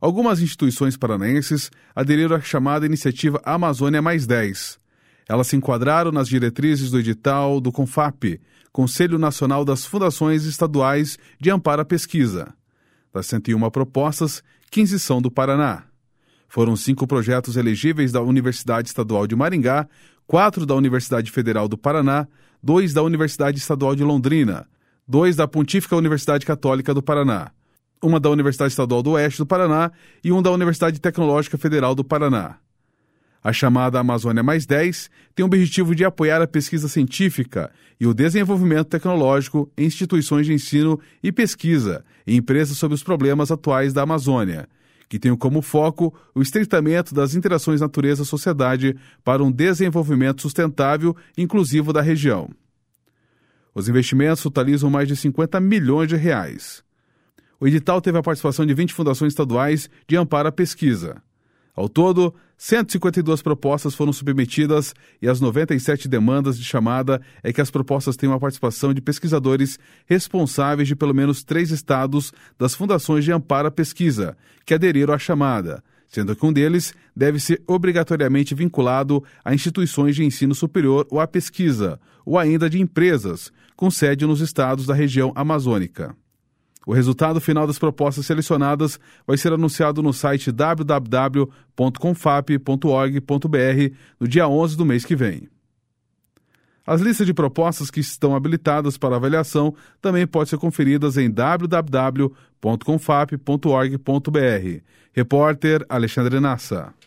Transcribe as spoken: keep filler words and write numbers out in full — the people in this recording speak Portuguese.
Algumas instituições paranaenses aderiram à chamada iniciativa Amazônia mais dez. Elas se enquadraram nas diretrizes do edital do CONFAP, Conselho Nacional das Fundações Estaduais de Amparo à Pesquisa. Das cento e uma propostas, quinze são do Paraná. Foram cinco projetos elegíveis da Universidade Estadual de Maringá, quatro da Universidade Federal do Paraná, dois da Universidade Estadual de Londrina, dois da Pontífica Universidade Católica do Paraná, uma da Universidade Estadual do Oeste do Paraná e um da Universidade Tecnológica Federal do Paraná. A chamada Amazônia mais dez tem o objetivo de apoiar a pesquisa científica e o desenvolvimento tecnológico em instituições de ensino e pesquisa e empresas sobre os problemas atuais da Amazônia, que tem como foco o estreitamento das interações natureza-sociedade para um desenvolvimento sustentável e inclusivo da região. Os investimentos totalizam mais de cinquenta milhões de reais. O edital teve a participação de vinte fundações estaduais de amparo à pesquisa. Ao todo, cento e cinquenta e duas propostas foram submetidas e as noventa e sete demandas de chamada é que as propostas tenham a participação de pesquisadores responsáveis de pelo menos três estados das fundações de amparo à pesquisa, que aderiram à chamada, sendo que um deles deve ser obrigatoriamente vinculado a instituições de ensino superior ou à pesquisa, ou ainda de empresas, com sede nos estados da região amazônica. O resultado final das propostas selecionadas vai ser anunciado no site w w w ponto confap ponto org ponto b r no dia onze do mês que vem. As listas de propostas que estão habilitadas para avaliação também podem ser conferidas em w w w ponto confap ponto org ponto b r. Repórter Alexandre Nassa.